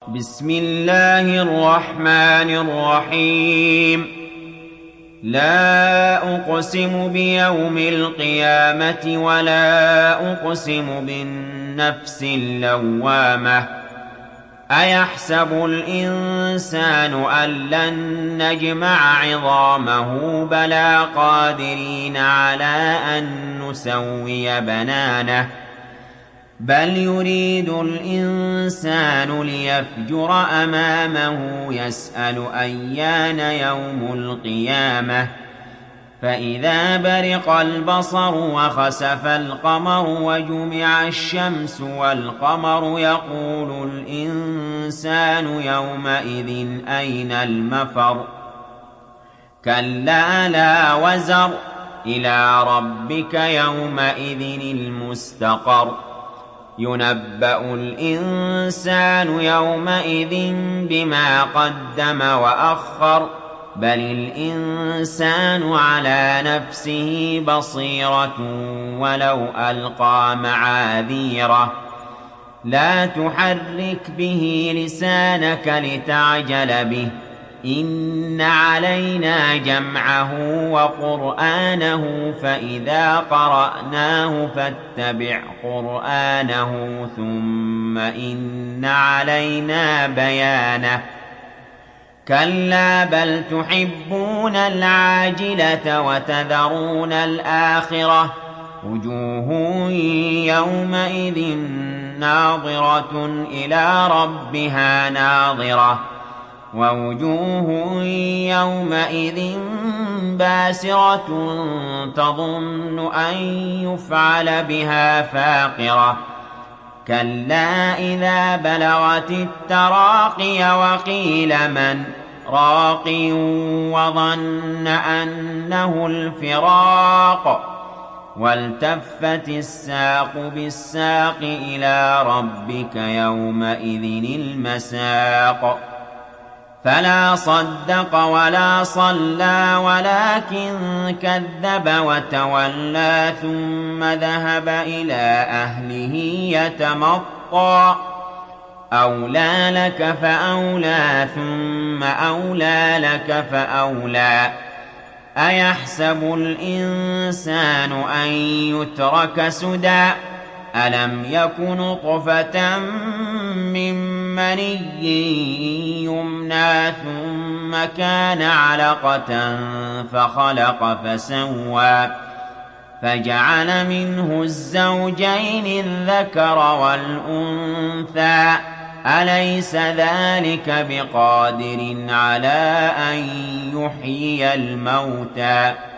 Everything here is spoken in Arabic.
بسم الله الرحمن الرحيم لا أقسم بيوم القيامة ولا أقسم بالنفس اللوامة أيحسب الإنسان أن لن نجمع عظامه بلى قادرين على أن نسوي بنانه بل يريد الإنسان ليفجر أمامه يسأل أيان يوم القيامة فإذا برق البصر وخسف القمر وجمع الشمس والقمر يقول الإنسان يومئذ أين المفر كلا لا وزر إلى ربك يومئذ المستقر ينبأ الإنسان يومئذ بما قدم وأخر بل الإنسان على نفسه بصيرة ولو ألقى معاذيره لا تحرك به لسانك لتعجل به إن علينا جمعه وقرآنه فإذا قرأناه فاتبع قرآنه ثم إن علينا بيانه كلا بل تحبون العاجلة وتذرون الآخرة وجوه يومئذ ناظرة إلى ربها ناظرة ووجوه يومئذ باسرة تظن أن يفعل بها فاقرة كلا إذا بلغت التراقي وقيل من راق وظن أنه الفراق والتفت الساق بالساق إلى ربك يومئذ المساق فلا صدق ولا صلى ولكن كذب وتولى ثم ذهب إلى أهله يتمطى أولى لك فأولى ثم أولى لك فأولى أيحسب الإنسان أن يترك سدى ألم يك نطفة من مني يمنى ثم كان علقة فخلق فسوى فجعل منه الزوجين الذكر والأنثى أليس ذلك بقادر على أن يحيي الموتى